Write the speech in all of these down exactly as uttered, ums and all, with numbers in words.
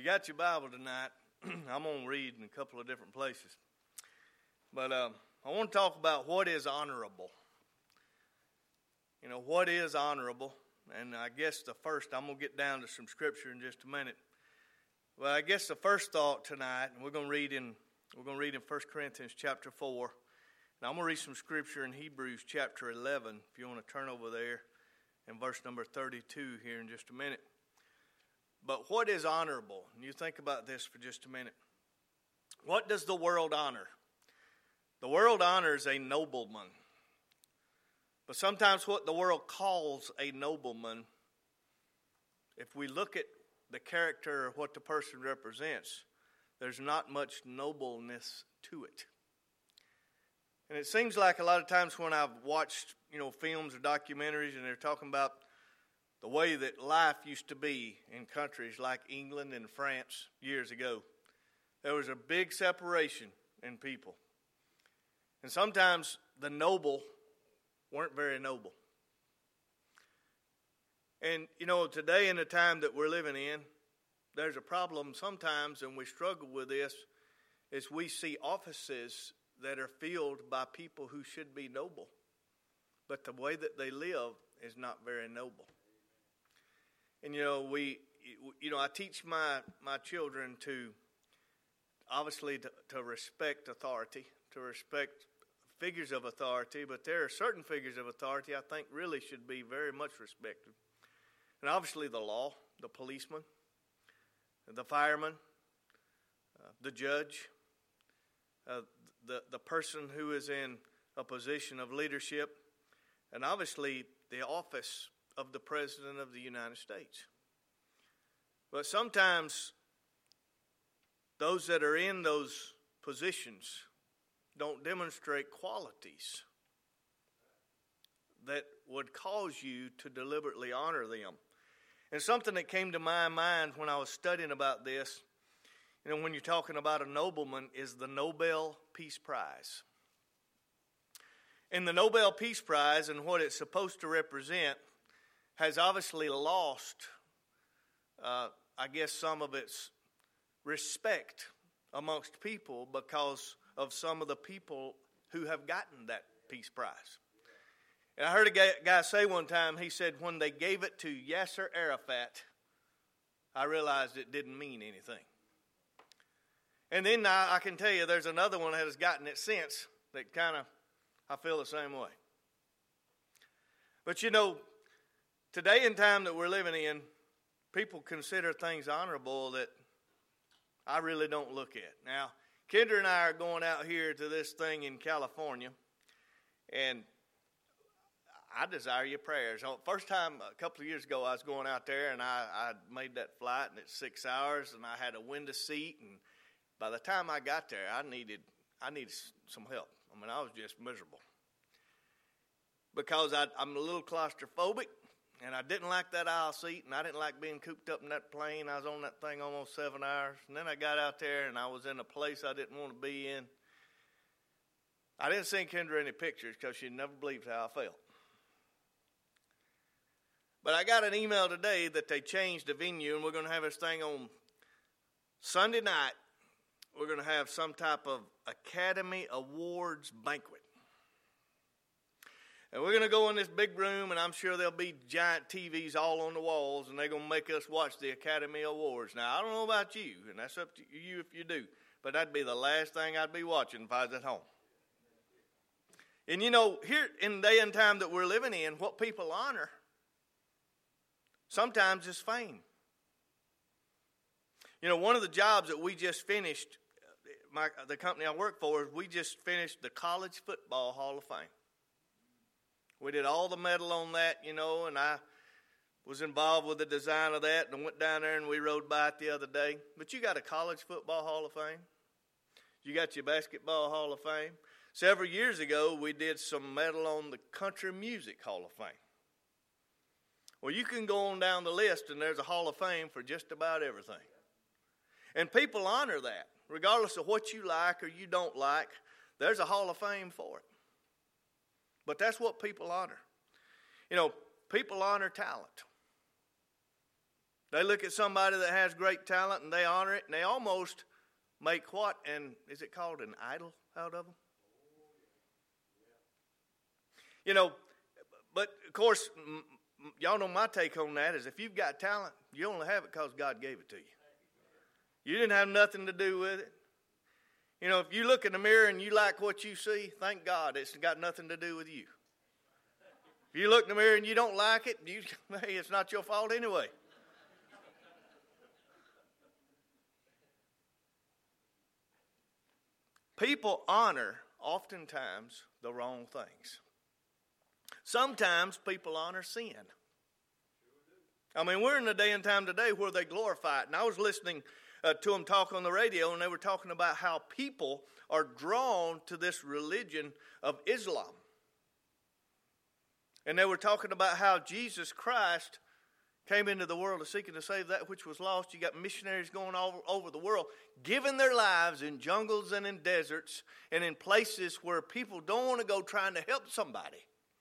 you got your Bible tonight, I'm going to read in a couple of different places. But uh, I want to talk about what is honorable. You know, what is honorable? And I guess the first, I'm going to get down to some scripture in just a minute. Well, I guess the first thought tonight, and we're going to read in we're going to read in First Corinthians chapter four. And I'm going to read some scripture in Hebrews chapter eleven, if you want to turn over there, in verse number thirty-two here in just a minute. But what is honorable? And you think about this for just a minute. What does the world honor? The world honors a nobleman. But sometimes what the world calls a nobleman, if we look at the character of what the person represents, there's not much nobleness to it. And it seems like a lot of times when I've watched, you know, films or documentaries and they're talking about the way that life used to be in countries like England and France years ago, there was a big separation in people. And sometimes the noble weren't very noble. And, you know, today in the time that we're living in, there's a problem sometimes, and we struggle with this, is we see offices that are filled by people who should be noble. But the way that they live is not very noble. And, you know, we, you know, I teach my, my children to, obviously, to, to respect authority, to respect figures of authority, but there are certain figures of authority I think really should be very much respected. And obviously the law, the policeman, the fireman, uh, the judge, uh, the, the person who is in a position of leadership, and obviously the office of the President of the United States. But sometimes those that are in those positions don't demonstrate qualities that would cause you to deliberately honor them. And something that came to my mind when I was studying about this, you know, when you're talking about a nobleman, is the Nobel Peace Prize. And the Nobel Peace Prize and what it's supposed to represent has obviously lost, uh, I guess, some of its respect amongst people because of some of the people who have gotten that Peace Prize. And I heard a guy, guy say one time, he said, when they gave it to Yasser Arafat, I realized it didn't mean anything. And then I, I can tell you there's another one that has gotten it since that kind of, I feel the same way. But you know, today and time that we're living in, people consider things honorable that I really don't look at. Now, Kendra and I are going out here to this thing in California, and I desire your prayers. First time, a couple of years ago, I was going out there, and I, I made that flight, and it's six hours, and I had a window seat, and by the time I got there, I needed I needed some help. I mean, I was just miserable because I, I'm a little claustrophobic, and I didn't like that aisle seat, and I didn't like being cooped up in that plane. I was on that thing almost seven hours, and then I got out there, and I was in a place I didn't want to be in. I didn't send Kendra any pictures because she never believed how I felt. But I got an email today that they changed the venue, and we're going to have this thing on Sunday night. We're going to have some type of Academy Awards banquet. And we're going to go in this big room, and I'm sure there'll be giant T Vs all on the walls, and they're going to make us watch the Academy Awards. Now, I don't know about you, and that's up to you if you do, but that'd be the last thing I'd be watching if I was at home. And you know, here in the day and time that we're living in, what people honor sometimes is fame. You know, one of the jobs that we just finished, my, the company I work for, we just finished the College Football Hall of Fame. We did all the metal on that, you know, and I was involved with the design of that and went down there and we rode by it the other day. But you got a College Football Hall of Fame. You got your Basketball Hall of Fame. Several years ago, we did some metal on the Country Music Hall of Fame. Well, you can go on down the list and there's a Hall of Fame for just about everything. And people honor that. Regardless of what you like or you don't like, there's a Hall of Fame for it. But that's what people honor. You know, people honor talent. They look at somebody that has great talent and they honor it, and they almost make what? And is it called an idol out of them? You know, but of course, y'all know my take on that is if you've got talent, you only have it because God gave it to you. You didn't have nothing to do with it. You know, if you look in the mirror and you like what you see, thank God it's got nothing to do with you. If you look in the mirror and you don't like it, you, hey, it's not your fault anyway. People honor, oftentimes, the wrong things. Sometimes people honor sin. I mean, we're in a day and time today where they glorify it. And I was listening uh, to them talk on the radio, and they were talking about how people are drawn to this religion of Islam. And they were talking about how Jesus Christ came into the world to seek and to save that which was lost. You got missionaries going all over the world, giving their lives in jungles and in deserts and in places where people don't want to go trying to help somebody.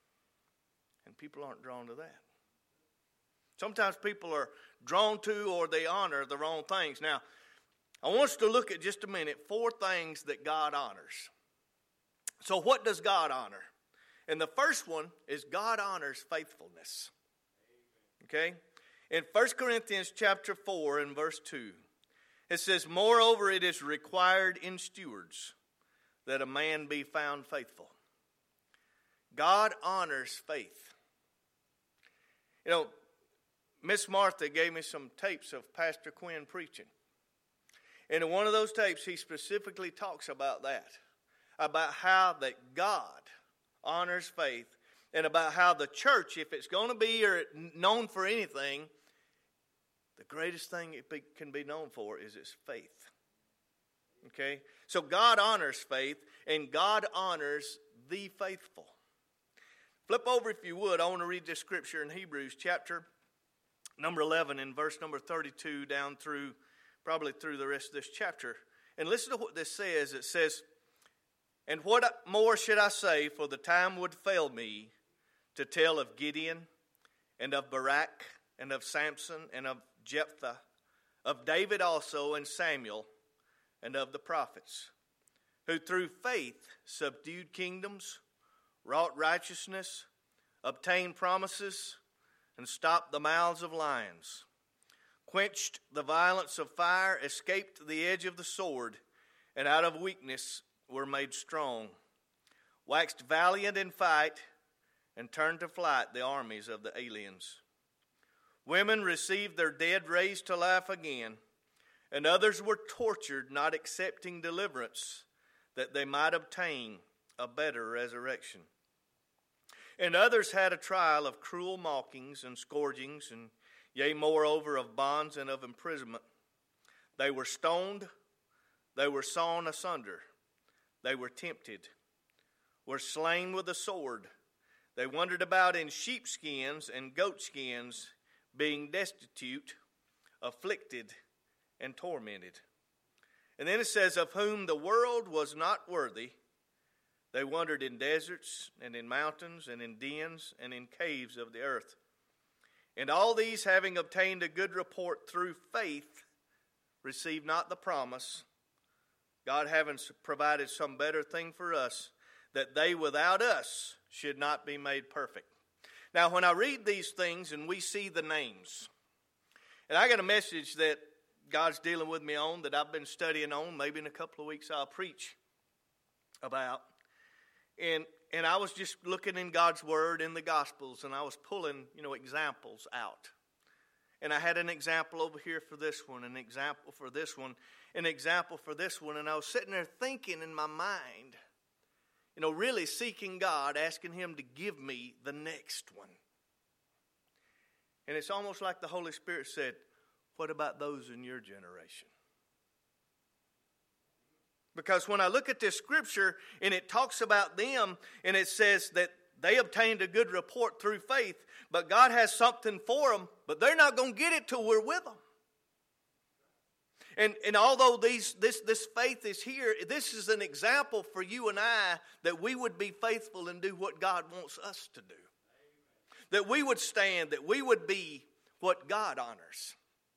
And people aren't drawn to that. Sometimes people are drawn to or they honor the wrong things. Now, I want us to look at just a minute four things that God honors. So what does God honor? And the first one is God honors faithfulness. Okay? In First Corinthians chapter four and verse two, it says, "Moreover, it is required in stewards that a man be found faithful." God honors faith. You know, Miss Martha gave me some tapes of Pastor Quinn preaching. And in one of those tapes, he specifically talks about that, about how that God honors faith, and about how the church, if it's going to be or known for anything, the greatest thing it be, can be known for is its faith. Okay? So God honors faith, and God honors the faithful. Flip over, if you would. I want to read this scripture in Hebrews chapter number eleven and verse number thirty-two down through, probably through the rest of this chapter. And listen to what this says. It says, "And what more should I say, for the time would fail me to tell of Gideon and of Barak and of Samson and of Jephthah, of David also and Samuel and of the prophets, who through faith subdued kingdoms, wrought righteousness, obtained promises, and stopped the mouths of lions, quenched the violence of fire, escaped the edge of the sword, and out of weakness were made strong, waxed valiant in fight, and turned to flight the armies of the aliens. Women received their dead raised to life again, and others were tortured, not accepting deliverance, that they might obtain a better resurrection. And others had a trial of cruel mockings and scourgings, and yea, moreover, of bonds and of imprisonment. They were stoned, they were sawn asunder, they were tempted, were slain with the sword. They wandered about in sheepskins and goatskins, being destitute, afflicted, and tormented." And then it says, "Of whom the world was not worthy, they wandered in deserts and in mountains and in dens and in caves of the earth. And all these, having obtained a good report through faith, received not the promise, God having provided some better thing for us, that they without us should not be made perfect." Now, when I read these things and we see the names, and I got a message that God's dealing with me on, that I've been studying on, maybe in a couple of weeks I'll preach about. And and I was just looking in God's Word in the Gospels, and I was pulling, you know, examples out. And I had an example over here for this one, an example for this one, an example for this one. And I was sitting there thinking in my mind, you know, really seeking God, asking Him to give me the next one. And it's almost like the Holy Spirit said, what about those in your generation? Because when I look at this scripture and it talks about them and it says that they obtained a good report through faith, but God has something for them, but they're not going to get it till we're with them. And, and although these, this, this faith is here, this is an example for you and I that we would be faithful and do what God wants us to do. That we would stand, that we would be what God honors.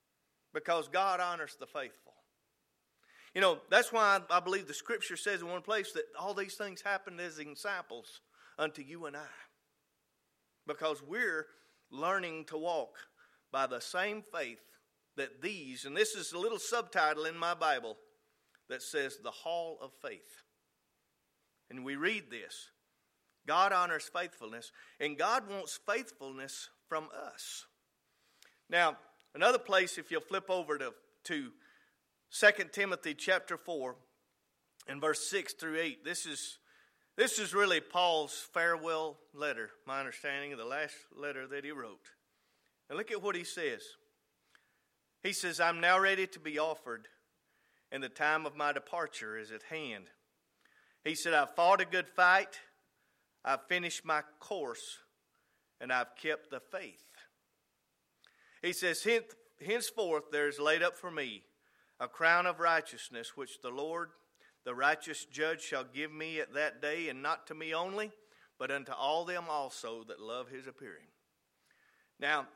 because God honors the faithful. You know, that's why I believe the Scripture says in one place that all these things happened as examples unto you and I. Because we're learning to walk by the same faith that these, and this is a little subtitle in my Bible that says the Hall of Faith. And we read this. God honors faithfulness, and God wants faithfulness from us. Now, another place, if you'll flip over to, to Second Timothy chapter four and verse six through eight, this is, this is really Paul's farewell letter, my understanding of the last letter that he wrote. And look at what he says. He says, I'm now ready to be offered, and the time of my departure is at hand. He said, I've fought a good fight, I've finished my course, and I've kept the faith. He says, henceforth there is laid up for me a crown of righteousness, which the Lord, the righteous judge, shall give me at that day, and not to me only, but unto all them also that love his appearing. Now,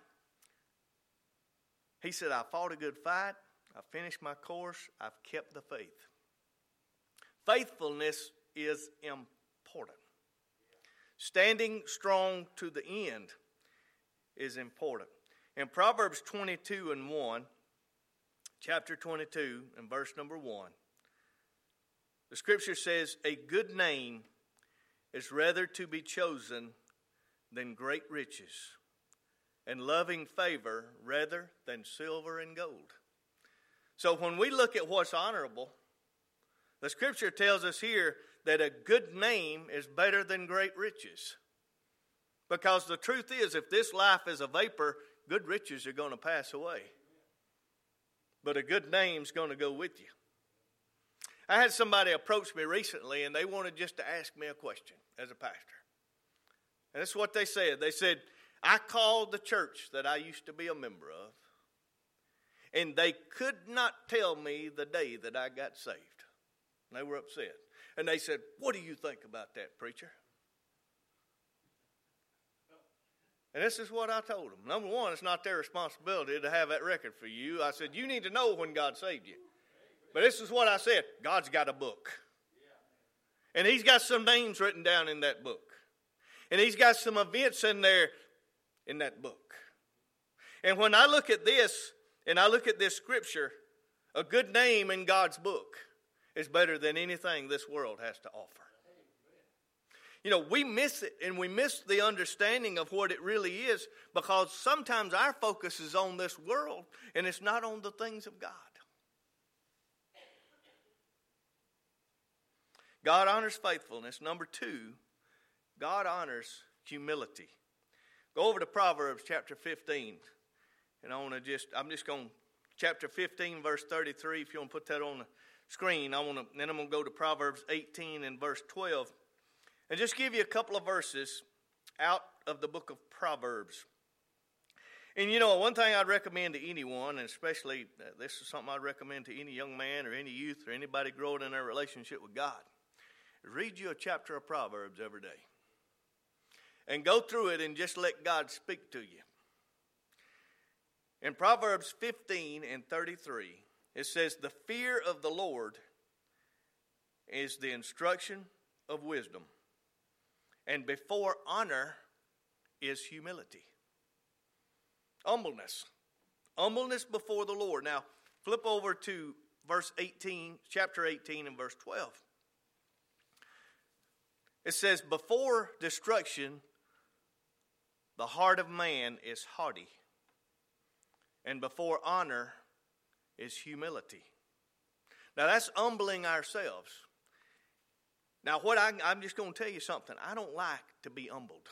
he said, I fought a good fight, I finished my course, I've kept the faith. Faithfulness is important. Standing strong to the end is important. In Proverbs twenty-two and one, chapter twenty-two and verse number one, the Scripture says, a good name is rather to be chosen than great riches, and loving favor rather than silver and gold. So when we look at what's honorable, the Scripture tells us here that a good name is better than great riches. Because the truth is, if this life is a vapor, good riches are going to pass away. But a good name's going to go with you. I had somebody approach me recently, and they wanted just to ask me a question as a pastor. And this is what they said. They said, I called the church that I used to be a member of, and they could not tell me the day that I got saved. And they were upset. And they said, what do you think about that, preacher? And this is what I told them. Number one, it's not their responsibility to have that record for you. I said, you need to know when God saved you. But this is what I said. God's got a book. And he's got some names written down in that book. And he's got some events in there in that book. And when I look at this, and I look at this Scripture, a good name in God's book is better than anything this world has to offer. You know, we miss it, and we miss the understanding of what it really is, because sometimes our focus is on this world, and it's not on the things of God. God honors faithfulness. Number two, God honors humility. Go over to Proverbs chapter fifteen, and I want to just, I'm just going, chapter fifteen, verse thirty-three, if you want to put that on the screen. I want to, then I'm going to go to Proverbs eighteen and verse twelve. And just give you a couple of verses out of the book of Proverbs. And you know, one thing I'd recommend to anyone, and especially uh, this is something I'd recommend to any young man or any youth or anybody growing in their relationship with God, is read you a chapter of Proverbs every day. And go through it and just let God speak to you. In Proverbs fifteen and thirty-three, it says, the fear of the Lord is the instruction of wisdom, and before honor is humility. Humbleness. Humbleness before the Lord. Now, flip over to verse eighteen, chapter eighteen and verse twelve. It says, before destruction, the heart of man is haughty, and before honor is humility. Now, that's humbling ourselves. Now, what I, I'm just going to tell you something. I don't like to be humbled.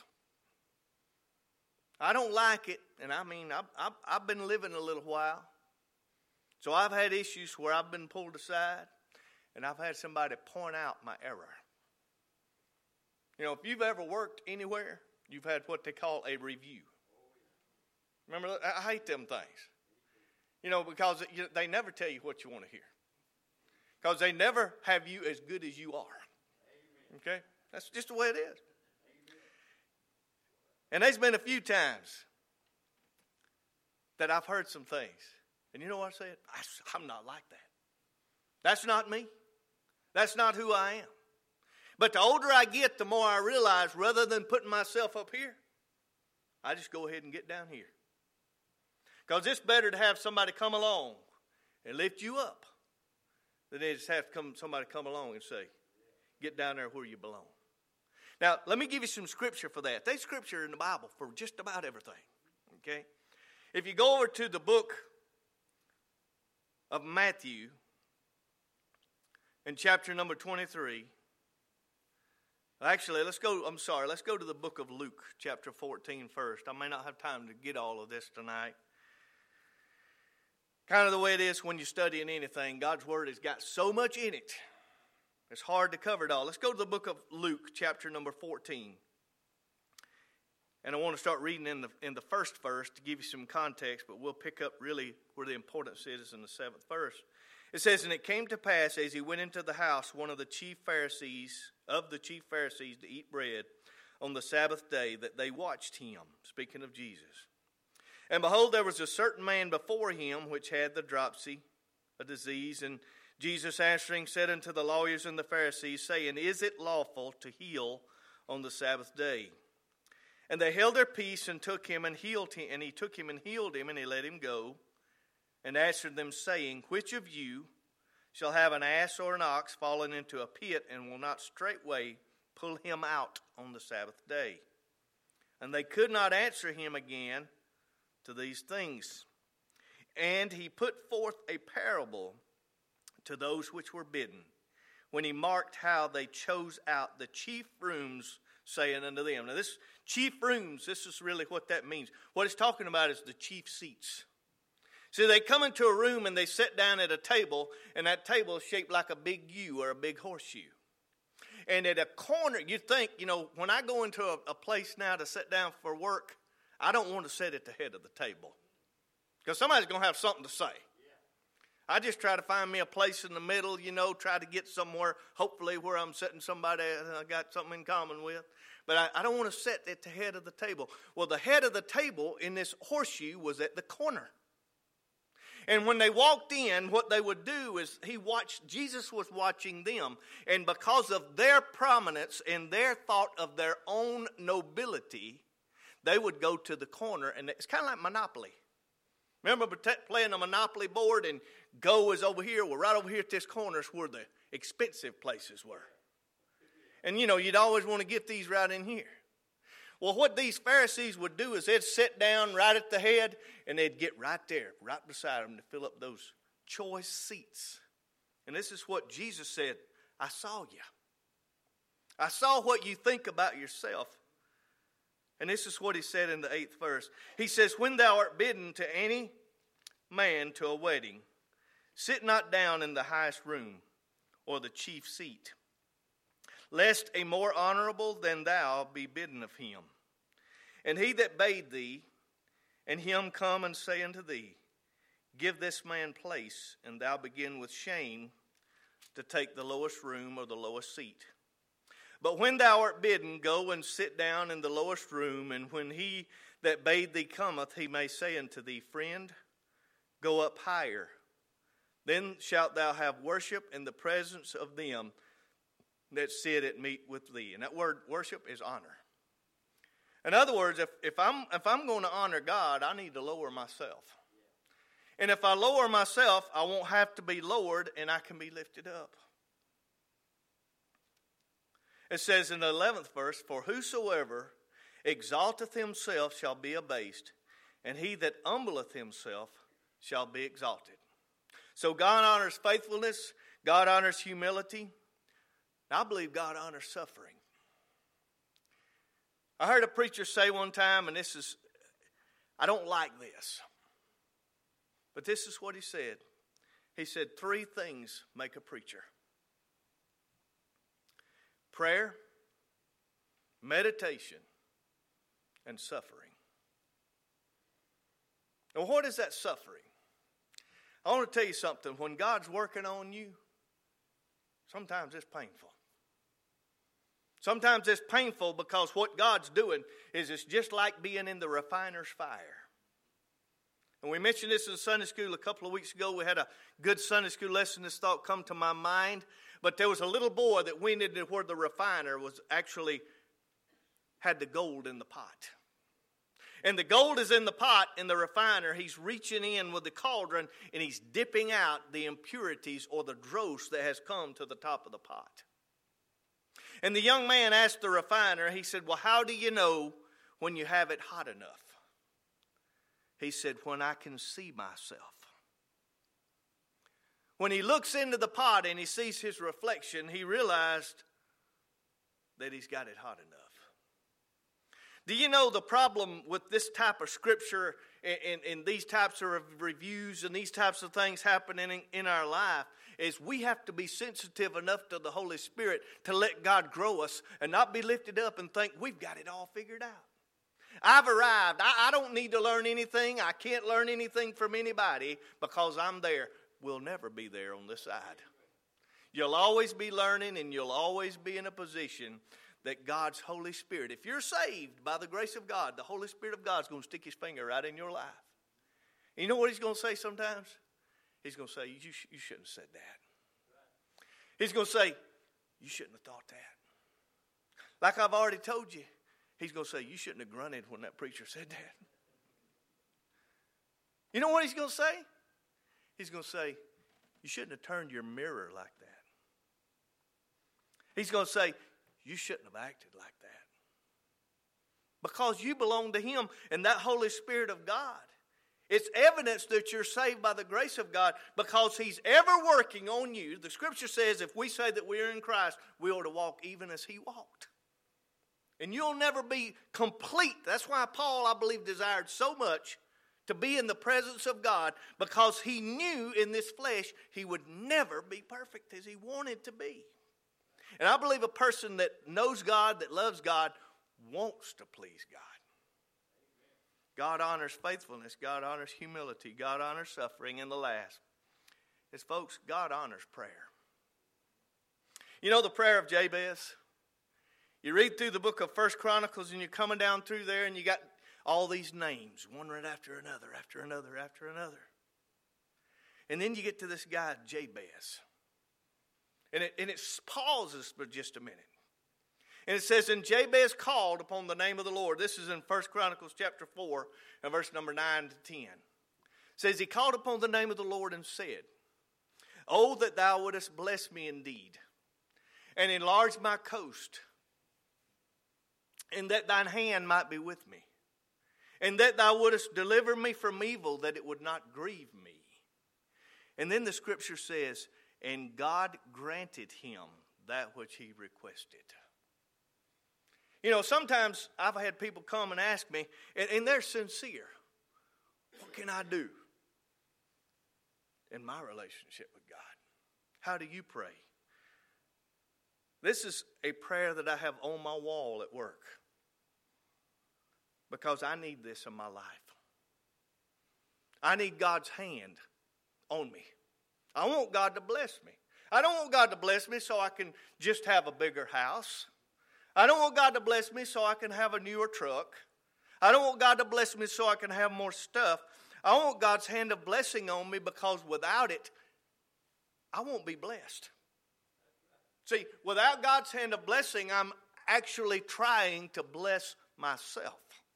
I don't like it, and I mean, I've, I've, I've been living a little while. So I've had issues where I've been pulled aside, and I've had somebody point out my error. You know, if you've ever worked anywhere, you've had what they call a review. Remember, I hate them things. You know, because they never tell you what you want to hear. Because they never have you as good as you are. Okay? That's just the way it is. And there's been a few times that I've heard some things. And you know what I said? I, I'm not like that. That's not me. That's not who I am. But the older I get, the more I realize rather than putting myself up here, I just go ahead and get down here. Because it's better to have somebody come along and lift you up than they just have to come, somebody come along and say, get down there where you belong. Now, let me give you some scripture for that. There's scripture in the Bible for just about everything. Okay? If you go over to the book of Matthew, in chapter number twenty-three, actually, let's go, I'm sorry, let's go to the book of Luke, chapter fourteen first. I may not have time to get all of this tonight. Kind of the way it is when you're studying anything, God's Word has got so much in it, it's hard to cover it all. Let's go to the book of Luke, chapter number fourteen. And I want to start reading in the in the first verse to give you some context, but we'll pick up really where the importance is in the seventh verse. It says, and it came to pass as he went into the house, one of the chief Pharisees, of the chief Pharisees, to eat bread on the Sabbath day, that they watched him, speaking of Jesus. And behold, there was a certain man before him which had the dropsy, a disease. And Jesus answering said unto the lawyers and the Pharisees, saying, is it lawful to heal on the Sabbath day? And they held their peace and took him and healed him. And he took him and healed him, and he let him go. And answered them, saying, which of you shall have an ass or an ox fallen into a pit, and will not straightway pull him out on the Sabbath day? And they could not answer him again to these things. And he put forth a parable to those which were bidden, when he marked how they chose out the chief rooms, saying unto them. Now this chief rooms, this is really what that means. What it's talking about is the chief seats. See, they come into a room and they sit down at a table, and that table is shaped like a big U or a big horseshoe. And at a corner, you think, you know, when I go into a, a place now to sit down for work, I don't want to sit at the head of the table, because somebody's going to have something to say. I just try to find me a place in the middle, you know, try to get somewhere, hopefully where I'm sitting somebody I got something in common with. But I, I don't want to sit at the head of the table. Well, the head of the table in this horseshoe was at the corner. And when they walked in, what they would do is he watched, Jesus was watching them. And because of their prominence and their thought of their own nobility, they would go to the corner. And it's kind of like Monopoly. Remember playing a Monopoly board, and go is over here. Well, right over here at this corner is where the expensive places were. And, you know, you'd always want to get these right in here. Well, what these Pharisees would do is they'd sit down right at the head, and they'd get right there, right beside them, to fill up those choice seats. And this is what Jesus said, I saw you. I saw what you think about yourself. And this is what he said in the eighth verse. He says, when thou art bidden to any man to a wedding, sit not down in the highest room or the chief seat, lest a more honorable than thou be bidden of him. And he that bade thee, and him come and say unto thee, give this man place, and thou begin with shame to take the lowest room or the lowest seat. But when thou art bidden, go and sit down in the lowest room, and when he that bade thee cometh, he may say unto thee, friend, go up higher. Then shalt thou have worship in the presence of them that sit at meat with thee. And that word worship is honor. In other words, if, if I'm if I'm going to honor God, I need to lower myself. And if I lower myself, I won't have to be lowered, and I can be lifted up. It says in the eleventh verse, for whosoever exalteth himself shall be abased, and he that humbleth himself shall be exalted. So God honors faithfulness. God honors humility. I believe God honors suffering. I heard a preacher say one time, and this is, I don't like this, but this is what he said. He said, three things make a preacher: prayer, meditation, and suffering. Now, what is that suffering? I want to tell you something. When God's working on you, sometimes it's painful. Sometimes it's painful because what God's doing is it's just like being in the refiner's fire. And we mentioned this in Sunday school a couple of weeks ago. We had a good Sunday school lesson. This thought come to my mind. But there was a little boy that went into where the refiner was actually had the gold in the pot. And the gold is in the pot, and the refiner, he's reaching in with the cauldron, and he's dipping out the impurities or the dross that has come to the top of the pot. And the young man asked the refiner, he said, well, how do you know when you have it hot enough? He said, when I can see myself. When he looks into the pot and he sees his reflection, he realized that he's got it hot enough. Do you know the problem with this type of scripture and, and, and these types of reviews and these types of things happening in, in our life is we have to be sensitive enough to the Holy Spirit to let God grow us and not be lifted up and think we've got it all figured out. I've arrived. I, I don't need to learn anything. I can't learn anything from anybody because I'm there. We'll never be there on this side. You'll always be learning, and you'll always be in a position that God's Holy Spirit, if you're saved by the grace of God, the Holy Spirit of God's going to stick his finger right in your life. And you know what he's going to say sometimes? He's going to say, you, sh- you shouldn't have said that. He's going to say, you shouldn't have thought that. Like I've already told you, he's going to say, you shouldn't have grunted when that preacher said that. You know what he's going to say? He's going to say, you shouldn't have turned your mirror like that. He's going to say, you shouldn't have acted like that. Because you belong to him and that Holy Spirit of God. It's evidence that you're saved by the grace of God because he's ever working on you. The scripture says if we say that we're in Christ, we ought to walk even as he walked. And you'll never be complete. That's why Paul, I believe, desired so much to be in the presence of God because he knew in this flesh he would never be perfect as he wanted to be. And I believe a person that knows God, that loves God, wants to please God. God honors faithfulness. God honors humility. God honors suffering. And the last is, folks, God honors prayer. You know the prayer of Jabez? You read through the book of First Chronicles and you're coming down through there and you got all these names, one right after another, after another, after another. And then you get to this guy, Jabez. And it, and it pauses for just a minute. And it says, and Jabez called upon the name of the Lord. This is in First Chronicles chapter four and verse number nine to ten. It says, he called upon the name of the Lord and said, oh, that thou wouldest bless me indeed, and enlarge my coast, and that thine hand might be with me, and that thou wouldest deliver me from evil, that it would not grieve me. And then the scripture says, and God granted him that which he requested. You know, sometimes I've had people come and ask me, and, and they're sincere. What can I do in my relationship with God? How do you pray? This is a prayer that I have on my wall at work because I need this in my life. I need God's hand on me. I want God to bless me. I don't want God to bless me so I can just have a bigger house. I don't want God to bless me so I can have a newer truck. I don't want God to bless me so I can have more stuff. I want God's hand of blessing on me because without it, I won't be blessed. See, without God's hand of blessing, I'm actually trying to bless myself.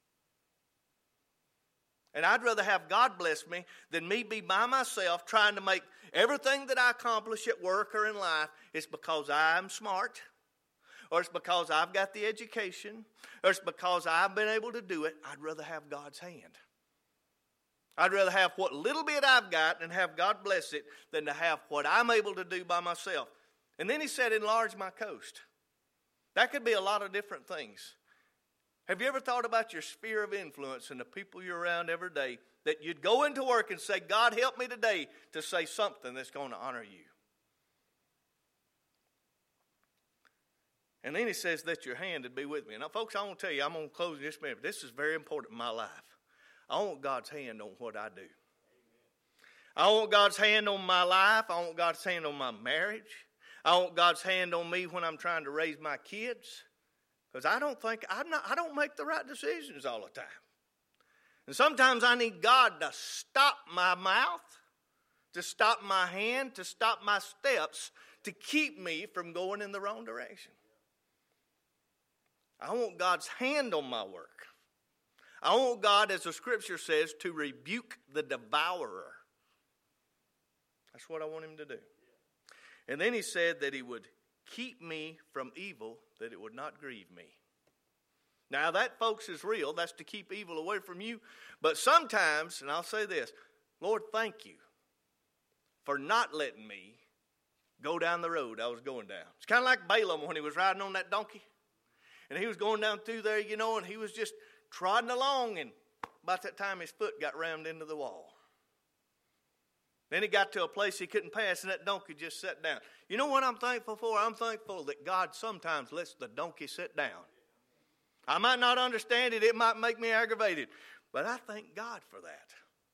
And I'd rather have God bless me than me be by myself trying to make everything that I accomplish at work or in life is because I'm smart, or it's because I've got the education, or it's because I've been able to do it. I'd rather have God's hand. I'd rather have what little bit I've got and have God bless it than to have what I'm able to do by myself. And then he said, enlarge my coast. That could be a lot of different things. Have you ever thought about your sphere of influence and the people you're around every day, that you'd go into work and say, God, help me today to say something that's going to honor you? And then he says that your hand would be with me. Now, folks, I want to tell you, I'm going to close in just a minute. This is very important in my life. I want God's hand on what I do. I want God's hand on my life. I want God's hand on my marriage. I want God's hand on me when I'm trying to raise my kids. Because I don't think, I'm not, I don't make the right decisions all the time. And sometimes I need God to stop my mouth, to stop my hand, to stop my steps, to keep me from going in the wrong direction. I want God's hand on my work. I want God, as the scripture says, to rebuke the devourer. That's what I want him to do. And then he said that he would keep me from evil, that it would not grieve me. Now that, folks, is real. That's to keep evil away from you. But sometimes, and I'll say this, Lord, thank you for not letting me go down the road I was going down. It's kind of like Balaam when he was riding on that donkey. And he was going down through there, you know, and he was just trotting along. And about that time, his foot got rammed into the wall. Then he got to a place he couldn't pass, and that donkey just sat down. You know what I'm thankful for? I'm thankful that God sometimes lets the donkey sit down. I might not understand it. It might make me aggravated. But I thank God for that.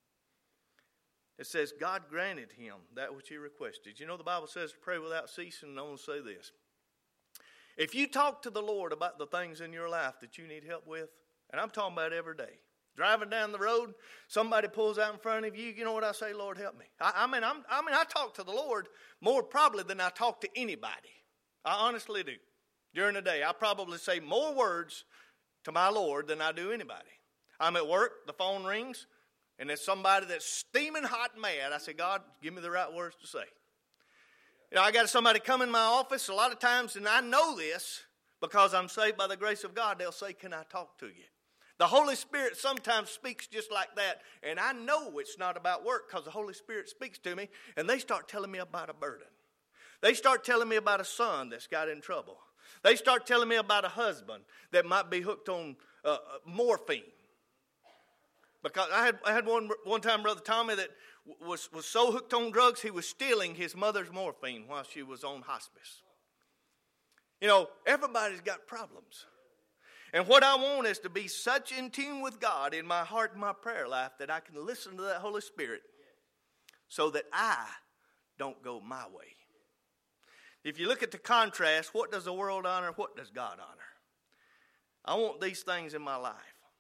It says God granted him that which he requested. You know the Bible says to pray without ceasing, and I want to say this. If you talk to the Lord about the things in your life that you need help with, and I'm talking about every day, driving down the road, somebody pulls out in front of you, you know what I say? Lord, help me. I, I mean, I'm, I mean, I talk to the Lord more probably than I talk to anybody. I honestly do. During the day, I probably say more words to my Lord than I do anybody. I'm at work, the phone rings, and there's somebody that's steaming hot and mad. I say, God, give me the right words to say. You know, I got somebody come in my office a lot of times, and I know this because I'm saved by the grace of God. They'll say, can I talk to you? The Holy Spirit sometimes speaks just like that, and I know it's not about work because the Holy Spirit speaks to me, and they start telling me about a burden. They start telling me about a son that's got in trouble. They start telling me about a husband that might be hooked on uh, morphine. Because I had I had one one time, Brother Tommy, that was, was so hooked on drugs, he was stealing his mother's morphine while she was on hospice. You know, everybody's got problems. And what I want is to be such in tune with God in my heart and my prayer life that I can listen to that Holy Spirit so that I don't go my way. If you look at the contrast, what does the world honor? What does God honor? I want these things in my life.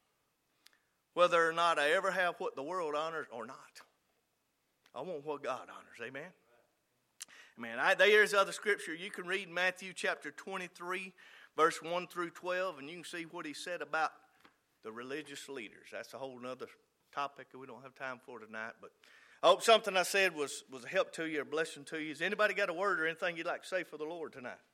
Whether or not I ever have what the world honors or not. I want what God honors. Amen? Amen. I, there's other scripture. You can read Matthew chapter twenty-three, verse one through twelve, and you can see what he said about the religious leaders. That's a whole other topic that we don't have time for tonight. But I hope something I said was, was a help to you, a blessing to you. Has anybody got a word or anything you'd like to say for the Lord tonight?